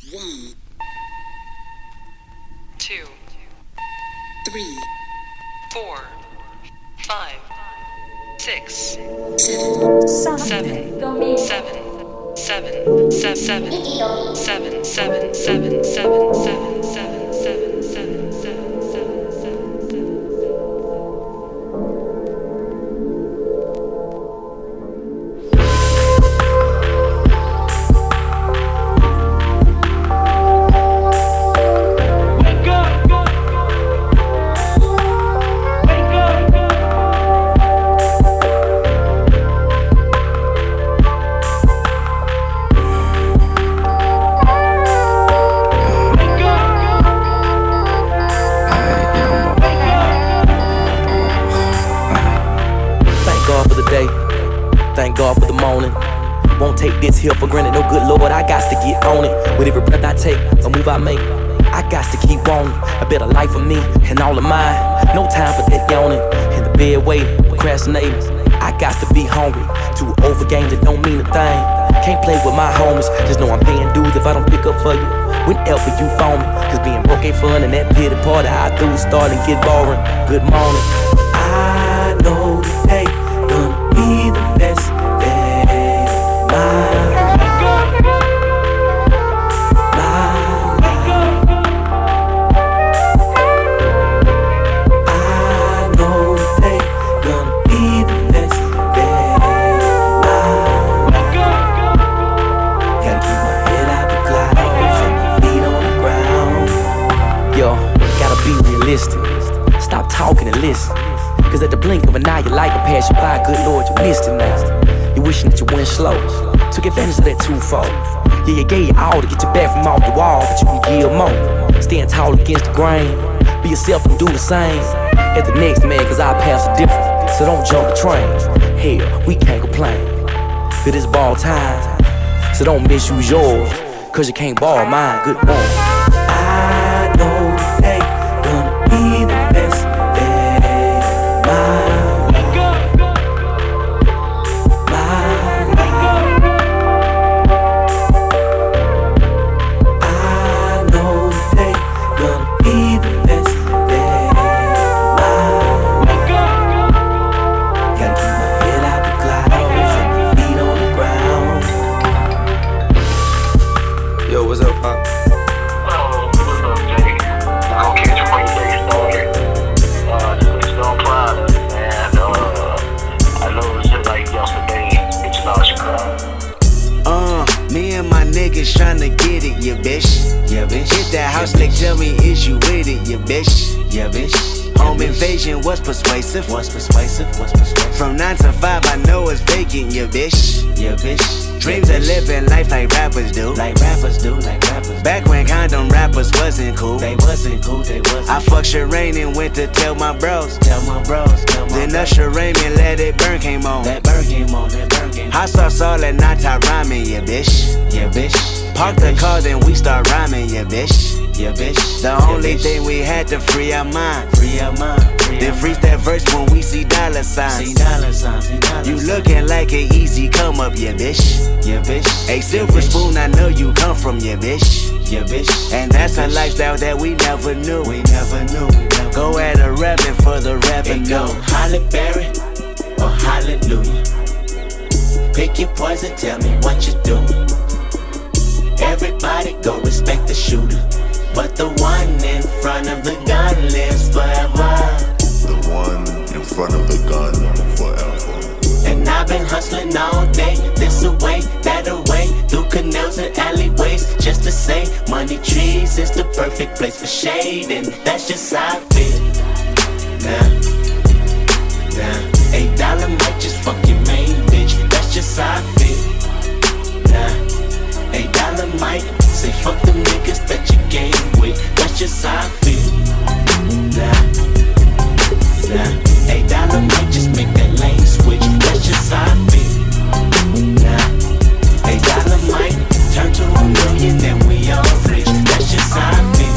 1, 2, 3, 4, 5, 6, 7, 7, Thank God for the morning. Won't take this here for granted, no good Lord, I got to get on it. With every breath I take, a move I make, I got to keep on it. A better life for me and all of mine. No time for that yawning. In the bed waiting, procrastinating. I got to be hungry. Too old for games that don't mean a thing. Can't play with my homies, just know I'm paying dues if I don't pick up for you. Whenever you phone me, cause being broke ain't fun and that pity party I do start and get boring. Good morning. I know today gonna be the best day of my life. I know today gonna be the best day of my life. Gotta keep my head out the clouds and my feet on the ground. Yo, gotta be realistic. Stop talking and listen. Cause at the blink of an eye, your life will pass you by. Good Lord, you missed it now. You wishing that you went slow. Took advantage of that twofold. Yeah, you gave your all to get you back from off the wall, but you can give more. Stand tall against the grain. Be yourself and do the same. At the next man, cause our paths are different. So don't jump the trains. Hell, we can't complain. It is ball time. So don't misuse yours. Cause you can't borrow mine. Good morning. I know today gonna be the best day of my life. I know today gonna be the best day of my life. Gotta keep my head out the clouds and my feet on the ground. Yo, what's up, Pop? What's up, Jay? I'll catch you when your day started. Just don't cry, man. I know it's just like yesterday. It's not your crowd. Me and my niggas tryna get it, yeah, bitch. Yeah, bitch. Hit that house, like, tell me, is you with it, yeah, bitch. Yeah, bitch. Home invasion, what's persuasive? What's persuasive? What's persuasive? From 9 to 5, I know it's vacant, yeah, bitch. Yeah, bitch. Dreams of living life like rappers do. Like rappers do, like rappers. Back when condom rappers wasn't cool. They wasn't cool, they wasn't. I fucked Shireen and went to tell my bros. Tell my bros, tell my Then Usher Raymond Let It Burn came on. That burn came on, that burn came on. Hot sauce all that night rhyming, yeah, bitch. Yeah, bitch. Park the car, then we start rhyming, yeah, bitch. Yeah, bitch. The only thing we had to free our mind. Free our mind. Then freeze that verse when we see dollar signs. See dollar signs. You looking like an easy come up, yeah, bitch. Yeah, bitch. A silver spoon, I know you come from, yeah, bitch. Yeah, bitch. And that's a lifestyle that we never knew. We never knew. Go at a rapping for the revenue. Go Holly Berry or Hallelujah. Pick your poison, tell me what you do. Everybody go respect the shooter, but the one in front of the gun lives forever. The one in front of the gun forever. And I've been hustling all day, this away, that away, through canals and alleyways, just to say, money trees is the perfect place for shade, and that's just how I feel. Nah, $8 might just fuck your main bitch, that's just how I feel. Nah. $8 might say fuck them niggas that you game with. That's just how I feel. Nah. $8 might just make that lane switch. That's just how I feel. Nah. $8 might turn to $1 million and we all rich. That's just how I feel.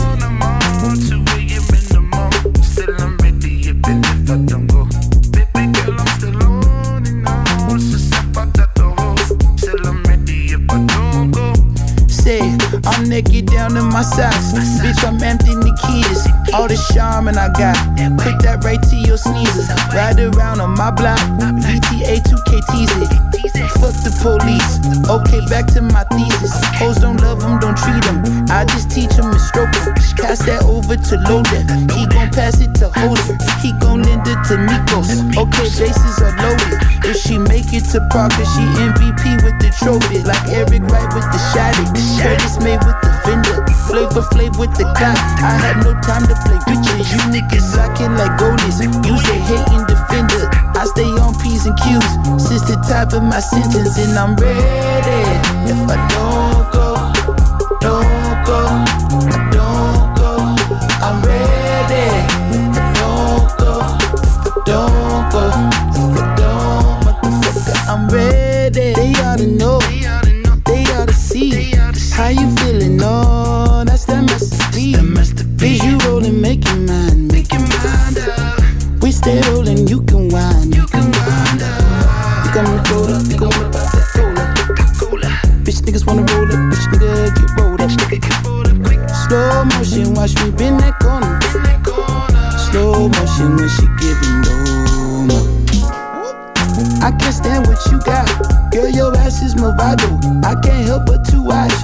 Still I'm ready even if I don't go. Baby girl, I'm still on and on. What's the step out that door? Still I'm ready if I don't go. Say, I'm naked down in my socks. Bitch, I'm empty Nikitas. All the charmin' I got, put that right to your sneezers. Ride around on my block, VTA 2KTZ. Fuck the police. Okay, back to my thesis. Hoes don't love them, don't treat them. I just teach them and stroke them. Pass that over to Loader. He gon' pass it to Holder. He gon' lend it to Nikos. Okay, bases are loaded. If she make it to Parker, she MVP with the trophy. Like Eric Wright with the shotty. Curtis made with the fender. Flavor Flav with the clock. I had no time to play with you. You niggas sucking like goalies. Use a hating defender. I stay on P's and Q's since the top of my sentence, and I'm ready. If I don't go, don't go. I don't go. I'm ready. If I don't go, if I don't go, if I don't, motherfucker, I'm ready. They ought to know. They ought to see. How you feeling? Oh, that's that masterpiece. Is you rolling, make your mind, up. We stay rolling, you can wind, up. You gon' roll up, you gon' whip out that cola. Bitch niggas wanna roll up, bitch nigga get rolled up. Slow motion, watch me bend that corner. Slow motion when she giving low. I can't stand what you got. Girl, your ass is Movado. I can't help but to watch.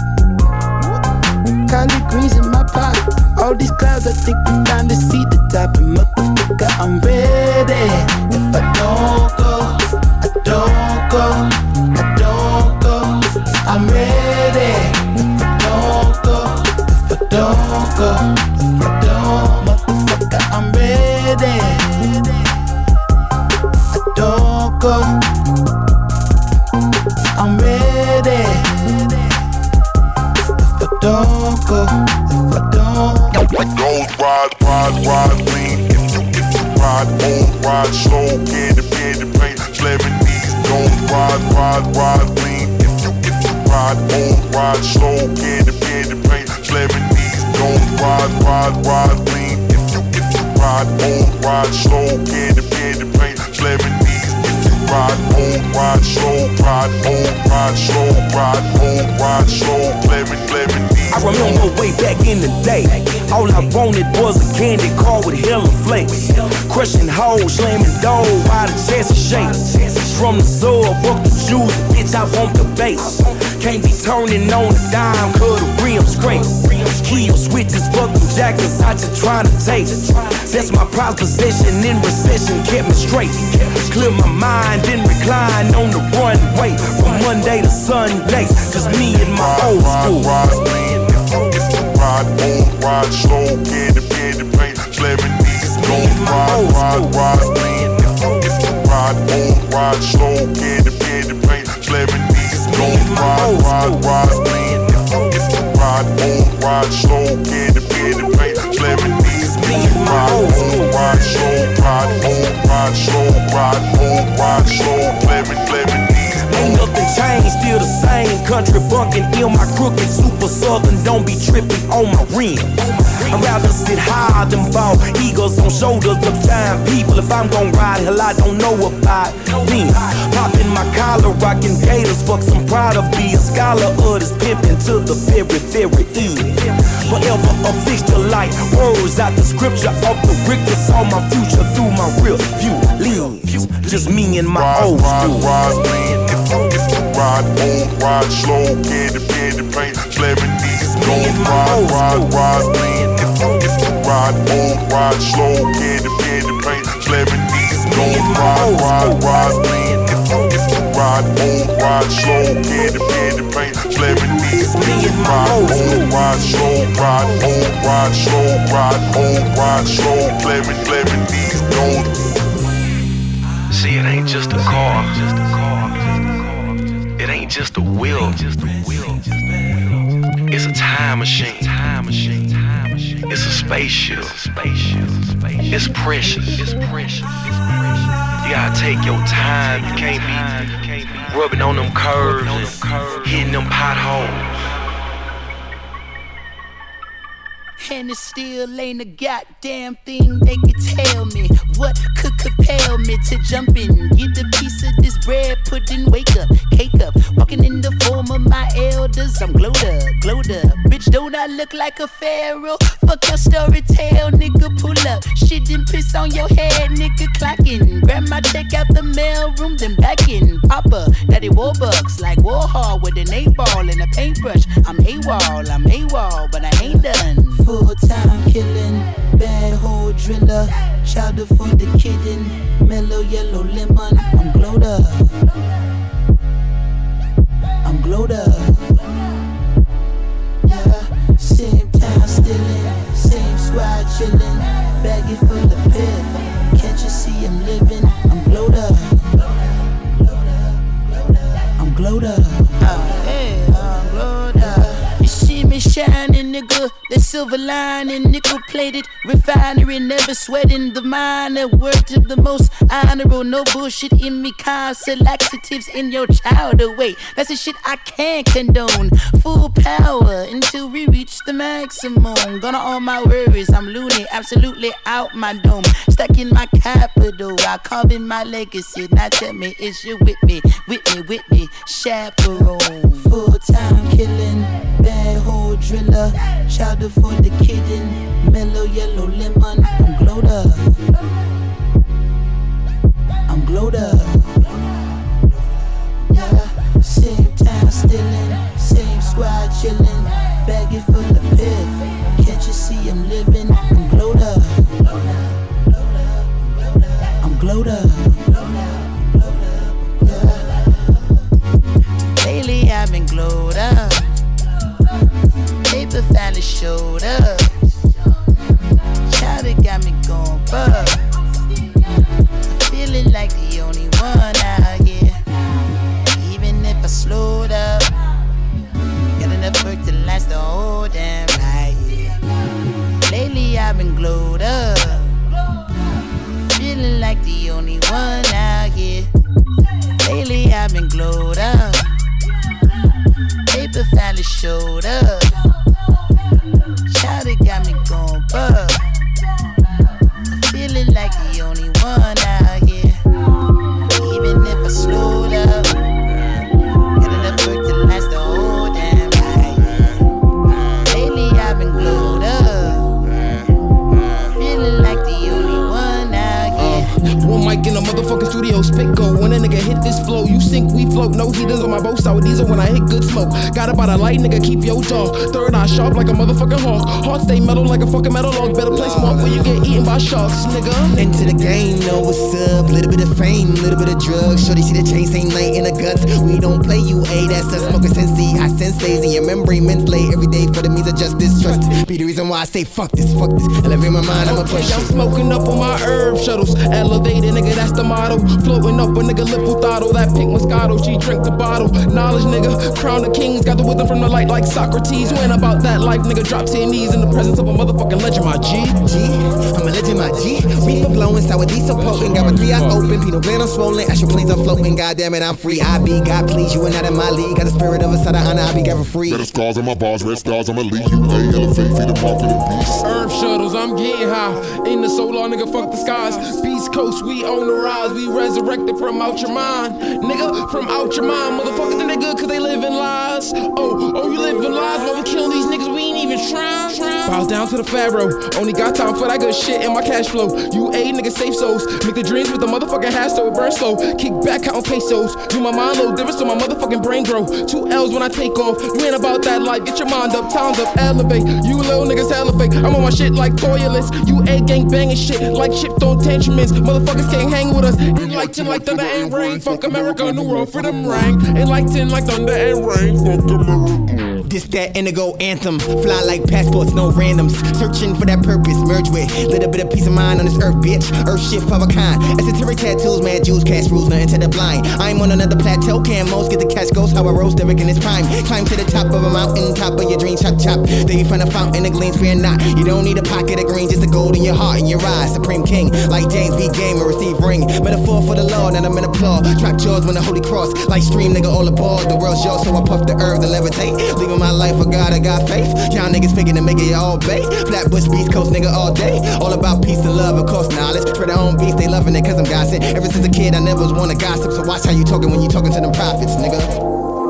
Collard greens in my pot. All these clouds, I think we finally see the top. And motherfucker, I'm ready. If I don't go, I don't go. I don't go. I'm ready. If I don't go, if I don't go, if I don't, motherfucker, I'm ready. I don't go. I'm ready. If I don't go, if I don't. Don't ride, lean. If you ride, old, ride slow, candy, paint, slamming knees. Don't ride, lean. If you ride, old, ride slow, candy, paint, slamming knees. Don't ride, lean. If you ride, old, ride slow, candy, paint, slamming knees. If you ride, old, ride slow, ride slow, ride slow, slamming knees. I remember way back in the day, all I wanted was a candy car with hella flakes. Crushing hoes, slamming dough, while the chest is shaking. From the sub up the juice, bitch, I want the bass. Can't be turning on a dime, cause the rims great. Key switches, fucking jackets, I just trying to take. That's my prized possession in recession, kept me straight. Clear my mind, then recline on the runway. From Monday to Sunday, just me and my old school. If you ride, old, ride slow, candy, paint, slamming knees. Don't ride, lean. If you ride, old, ride slow, candy, paint, slamming knees. Don't ride, lean. If you ride, old, ride slow, candy, paint, slamming knees. Don't ride slow, ride slow, slamming knees. Ain't nothing changed, still the same. Country bunkin' in my crooked, super southern. Don't be tripping on my rim. I'd rather sit high than fall. Eagles on shoulders of fine people. If I'm gon' ride, hell, I don't know about them. Popping my collar, rocking gators. Fuck some pride of be a scholar of this pimpin' to the very, very end. Forever a fixture like words out the scripture of the Richter. Saw my future through my real view lens. Just me and my old school. If you ride, old, ride slow, candy, paint, slamming knees. Don't ride, lean. If you ride, old, ride slow, candy, paint, slamming knees. Don't ride, lean. If you ride, old, ride slow, candy, paint, slamming knees. Don't ride slow, ride slow, slamming knees. Don't. See, it ain't just a car. It ain't just a wheel. It's a time machine. It's a spaceship. It's precious. You gotta take your time. You can't be rubbing on them curves and hitting them potholes. and it still ain't a goddamn thing they could tell me. What could compel me to jump in, get a piece of this bread, pudding, wake up, cake up, walking in the form of my elders. I'm glowed up, glowed up. Bitch, don't I look like a pharaoh? Fuck your story tale, nigga, pull up. Shit and piss on your head, nigga, clocking. Grab my check out the mail room, then back in. Papa, daddy Warbucks, like Warhol with an 8-ball and a paintbrush. I'm AWOL, but I ain't done. Full-time killing, bad hole driller, chowder for the kitten, mellow yellow lemon. I'm glowed up, I'm glowed up. Yeah, same time stealing, same squad chilling, baggy full of piff. Can't you see I'm living? I'm glowed up, I'm glowed up. Hey, I'm glowed up. You see me shining, nigga. The silver lining, nickel plated refinery, never sweating the minor. Word to the most honorable, no bullshit in me. Constant laxatives in your child away. That's the shit I can't condone. Full power until we reach the maximum. Gonna all my worries, I'm loony, absolutely out my dome. Stuck in my capital, I carve in my legacy. Now tell me, is you with me, chaperone? Full-time killing, bad hole driller, chowder for the kitten, mellow yellow lemon. I'm glowed up, I'm glowed up. Yeah, same time stealing, same squad chilling, baggy full of piff. Can't you see I'm living? I'm glowed up, I'm glowed up. Yeah. Lately I've been glowed up. Paper finally showed up. Child, it got me going bug. I'm feeling like the only one out here. Even if I slowed up, got enough work to last the whole damn night. Lately I've been glowed up. Feeling like the only one out here. Lately I've been glowed up. Paper finally showed up. Child, it got me going bug. I'm feeling like the only one out here. Even if I slowed up, got enough work to last the whole damn night. Lately I've been glowed up. Feeling like the only one out here. One mic in a motherfucking studio, spit go. When a nigga hit this flow, you sink, we float. No heaters on my boat, sour diesel when I hit good smoke. Got about a light, nigga, keep your jaw. Third eye sharp like a motherfucking hawk. Heart stay metal like a fucking metal log. Better play smart where you get eaten by sharks, nigga. Into the game, know what's up. Little bit of fame, little bit of drugs. Shorty see the chain, same night in the guts. We don't play you, that's us. Smoking sensei, I sensays in your memory mentally. Every day for the means of justice, trust. Be the reason why I say fuck this. Elevate my mind, I'ma push. I'm smoking up on my herb shuttles. Elevated, nigga, that's the motto. Floating up a nigga lip with throttle. That pink Moscato, she drink the bottle. Knowledge, nigga, crown of kings. Got the wisdom from the light like Socrates. You ain't about that life, nigga, drop to your knees in the presence of a motherfucking legend, my G. I'm a legend, my G. Reefer blowing, sour diesel potent. Got my 3 eyes open, Pinot Glen I'm swollen. Astral planes I'm floating, goddamn it, I'm free. I be God please, you are not in my league. Got the spirit of a side of honor, I be God free. Better scars on my bars, red stars, I'ma leave you. Elevate, feed the mark for the beast. Herb shuttles, I'm getting high. In the solar, nigga, fuck the skies. Beast Coast, we on the rise. We resurrected from out your mind. Nigga, from out your mind. Motherfuckers think they good cause they live in lies. Oh, you live in lies while we kill these niggas, we ain't even trying. Bows down to the pharaoh. Only got time for that good shit in my cash flow. You niggas safe souls. Make the dreams with the motherfucking hash so it burns slow. Kick back, counting pesos. Do my mind low difference so my motherfucking brain grow. 2 L's when I take off. You ain't about that life. Get your mind up, time's up, elevate. You little niggas hella fake. I'm on my shit like toilets. You gang banging shit like shipped on tantrums. Motherfuckers can't hang with us. Enlightened like thunder and rain. Fuck America, new world freedom ring. Enlightened like thunder and rain. Fuck America. This that indigo anthem. Fly like passports, no randoms. Searching for that purpose, merge with little bit of peace of mind on this earth, bitch. Earth shit of a kind. Esoteric tattoos, mad Jews, cash rules, nothing to the blind. I'm on another plateau, camos, get the cash goes. How I rose, Derek in his prime. Climb to the top of a mountain, top of your dreams, chop chop. Then you find a fountain that gleams, fear not. You don't need a pocket of green, just the gold in your heart and your eyes. Supreme King, like James B. Game and receive ring. Metaphor for the Lord, and I'm in applaud. Trap jaws when the Holy Cross, like stream, nigga, all aboard. The world's yours, so I puff the herb, the levitate. Leaving my my life, for God, I got faith. Y'all niggas faking to make it all bait. Flatbush, Beast Coast, nigga, all day. All about peace and love, of course, knowledge. Spread their own beats, they loving it cause I'm gossip. Ever since a kid, I never was one to gossip. So watch how you talking when you talking to them prophets, nigga.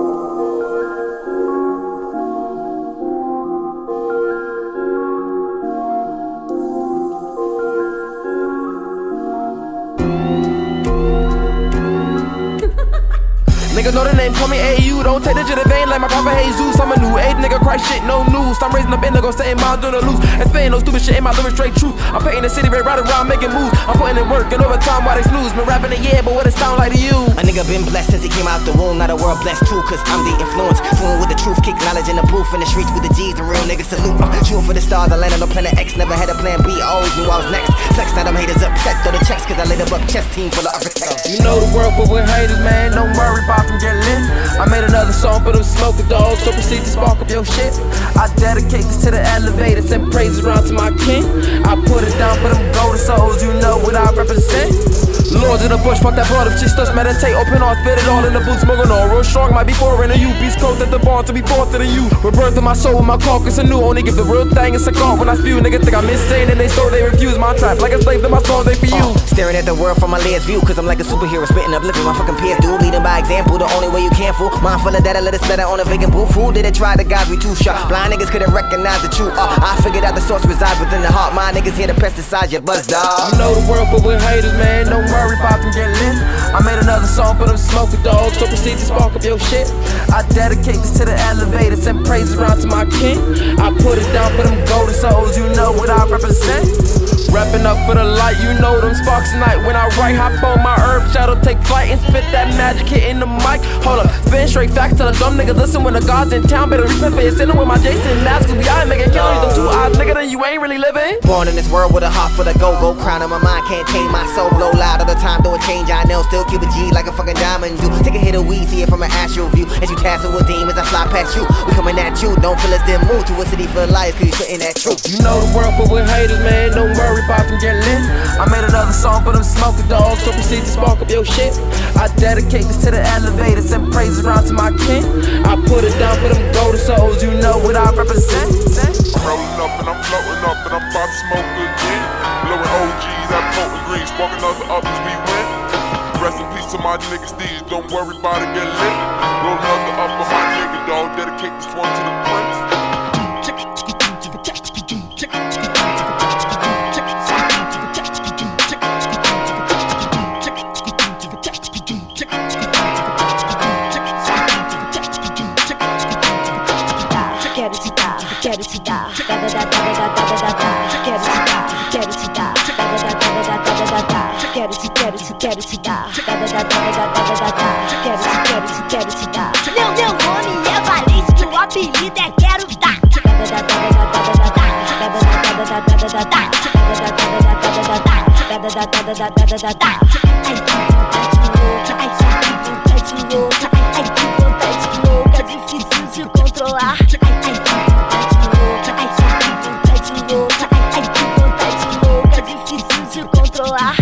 Niggas know the name, call me AU. Don't take the jet of vein like my papa Jesus. I'm a new age nigga, Christ shit, no news. I'm raising up in go setting miles on the loose. And spitting no stupid shit in my lyrics, straight truth. I'm painting the city red right around, making moves. I'm putting in work and overtime while they snooze. Been rapping a year, but what it sound like to you? A nigga been blessed since he came out the womb. Not a world blessed too, cause I'm the influence. Fluent with the truth, kick knowledge in the booth. In the streets with the G's, the real niggas salute. Shooting for the stars, I landed on planet X. Never had a plan B, I always knew I was next. Flex, now them haters upset, throw the checks, cause I laid a buck chest team full of architects. You know the world, but with haters, man, don't worry about them get lit. I made another song for them smoking dogs, so proceed to spark up your shit. I dedicate this to the elevator, send praises around to my king. I put it down for them golden souls, you know what I represent. Lords of the bush, fuck that blood of chicks, just meditate, open heart, spit it all in the booth, smoking on. Real strong, might be foreign to you, beast close at the barn to be forth to the youth. Rebirth of my soul with my carcass anew, only give the real thing a cigar when I spew. Niggas think I'm insane and they stole, they refuse my trap, like a slave to my soul, they for you. Staring at the world from my last view, cause I'm like a superhero, spitting up, living my fucking peers, dude. Leading by example, the only way you can fool. Mindful of that, I let it splatter on a vacant booth. Fool did it try, the guys we too sharp. Blind niggas couldn't recognize the truth. I figured out the source resides within the heart. My niggas hear the pesticides, you buzz dog. You know the world, but with haters, man, don't worry about them get lit. I made another song for them smoking dogs, so proceed to spark up your shit. I dedicate this to the elevator, send praises around to my king. I put it down for them golden souls, you know what I represent. Reppin' up for the light, you know them sparks tonight. When I write, hop on my herb shadow, take flight and spit that magic hit in the mic. Hold up, spin straight facts, tell a dumb nigga, listen when the gods in town. Better repent for your sinning with my Jason mask, cause we out making killers. Them 2 eyes, nigga, then you ain't really living. Born in this world with a heart for the go-go. Crown in my mind, can't tame my soul. Blow loud all the time, though it change, I know. Still keep a G like a fucking diamond do. Take a hit of weed, see it from an astral view. As you tassel with demons, I fly past you. We coming at you, don't feel us then move to a city for life, cause you spitting that truth. You know the world, but with haters, man, don't worry about them get lit. I made another song for them smoking dogs, so proceed to spark up your shit. I dedicate this to the elevator, send praises around to my king. I put it down for them golden souls, you know what I represent. I'm rolling up and I'm floating up and I'm about to smoke again. Blowing OGs out potent green, sparking other up as we win. Rest in peace to my niggas, these don't worry about it, get lit. Roll another up for my nigga, dog, dedicate this one to the prince. Meu nome é Valência, o apelido é Quero Dar. Ai que vontade louca, ai que vontade louca, difícil de controlar. Ai que vontade louca, ai que vontade louca, difícil de controlar.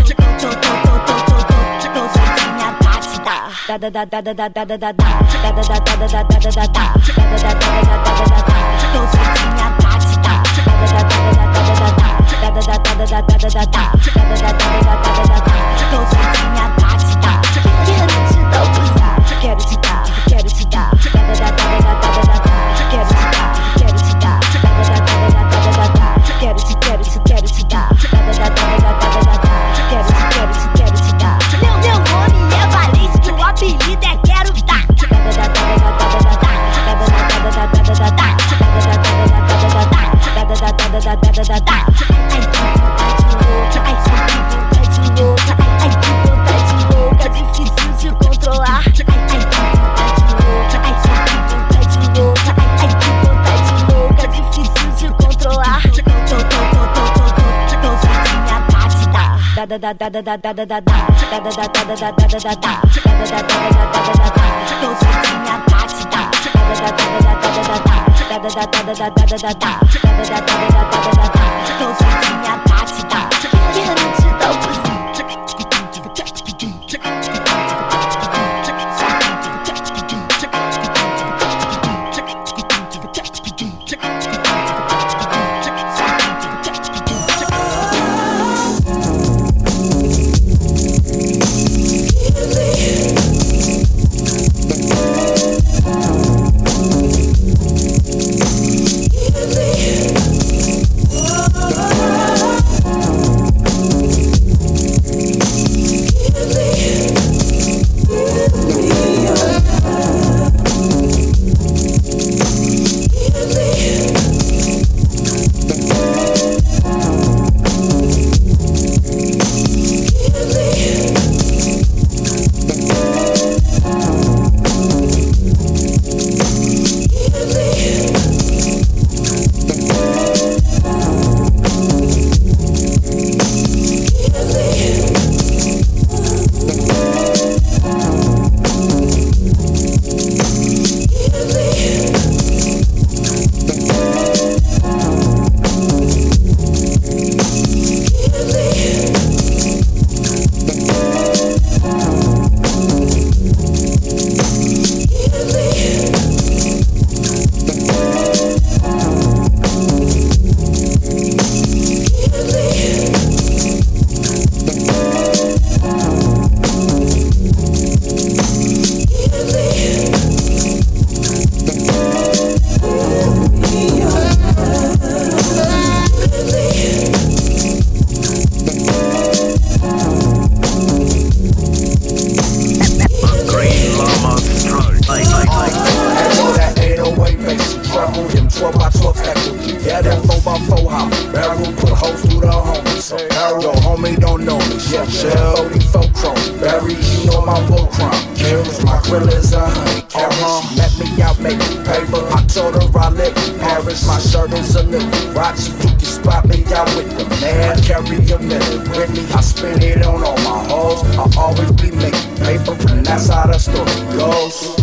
12 by 12 stack with yeah, that 4 by 4 hop. Barrel put holes through the homies. So yo, homie don't know me. Chef Shell, 44 chrome. Barry, you know my full crime. Kills my grill is a honey carrot. She met me out making paper. I told her I live in Paris. My shirt is a little Rachi. You can spot me out with the man. Carry a minute with me. I spend it on all my hoes. I always be making paper, and that's how the story goes.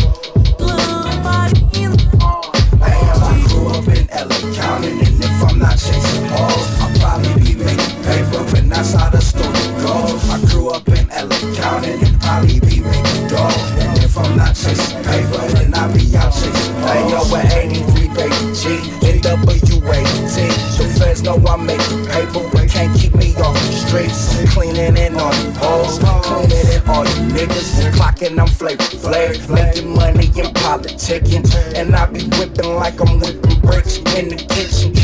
I grew up in LA County, and if I'm not chasing hoes, I'll probably be making paper, and that's how the story goes. I grew up in LA County, and probably be making dough, and if I'm not chasing paper, then I'll be out chasing hoes. Hey yo, with 83 baby G, NWAT. The feds know I'm making paper, but can't keep me off the streets. Cleaning in all you hoes, cleaning in all you niggas. Clocking, I'm flavor, making money and politicking, and I be whipping like I'm whipping bricks in the kitchen.